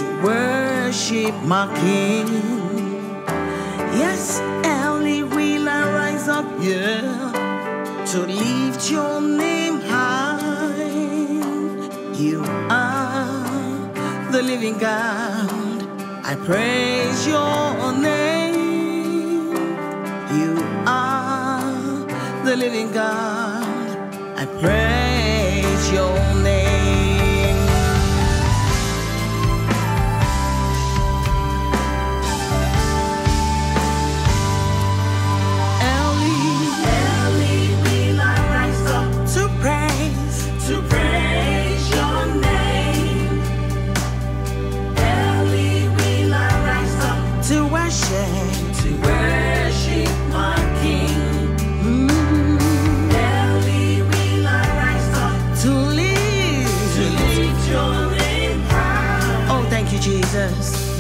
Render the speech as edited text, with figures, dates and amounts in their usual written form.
to worship my King. Yes, early will I rise up, yeah, to lift your name high. You are the living God, I praise your name. You are the living God, I praise your name. To worship my King. Early will I rise up to lift your name high. Oh, thank you, Jesus.